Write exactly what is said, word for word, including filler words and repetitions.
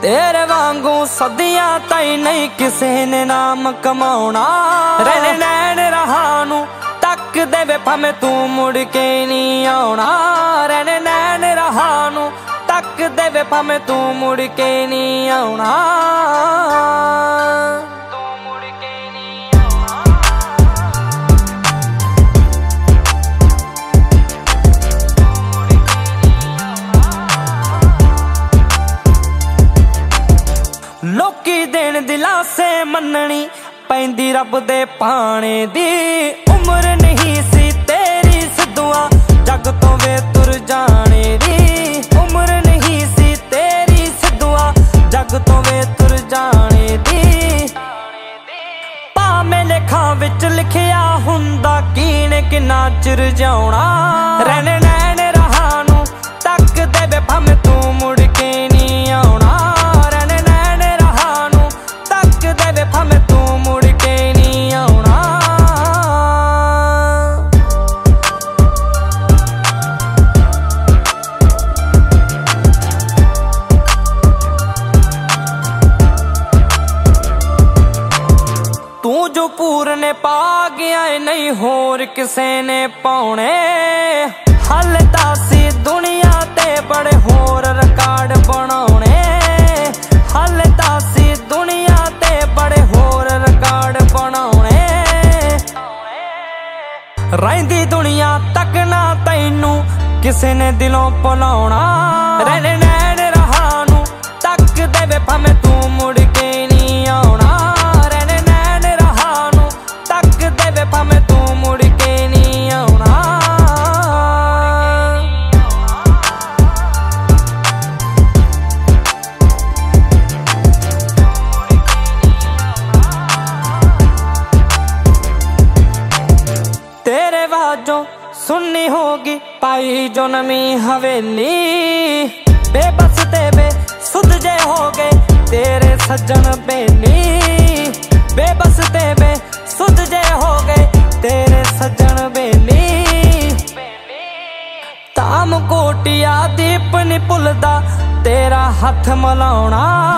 तेरे वांगू सदियां ताई नहीं किसे ने नाम कमाउणा। रहने नैन रहानू तक देवे भावें तू मुड़ के नहीं आउणा। रहने नैन रहानू तक देवे भावें तू मुड़ के नहीं आउणा। लोकी देन दिलासे मननी पैंदी रब दे पाने दी। उम्र नहीं सी तेरी सिद्धुआ जग तो वे तुर जाने दी। उम्र नहीं सी तेरी सिद्धुआ जग तो वे तुर जाने दी। भावें लेखां विच लिखिया हुंदा कीने किन्ना चिर जाउणा। रहने नैन रहानू तक देवे भावें तू मुड़ के नहीं आउणा। तू जो पूरने पा गया है नहीं होर किसे ने पाउणे। हल तासी दुनिया ते बड़े होर रिकॉर्ड बनाउणे। हल तासी दुनिया ते बड़े होर रिकॉर्ड बनाउणे। रहिंदी दुनिया तक ना तैनू किसे ने दिलों भुलाउणा। रहने नैन रहानू तक देवे भावें तू मुड़ के नहीं आउणा। भावें तू मुड़ के नहीं आउणा। तेरे वाजों सुननी होगी पाई जो नमी हवेली। बेबस ते बे सुध जे हो गए तेरे सज्जन बेली। बेबस ते बे सुध जे हो गए तेरे सज्जन बेली। ताम कोटिया दीप नी भुलदा तेरा हथ मलाउणा।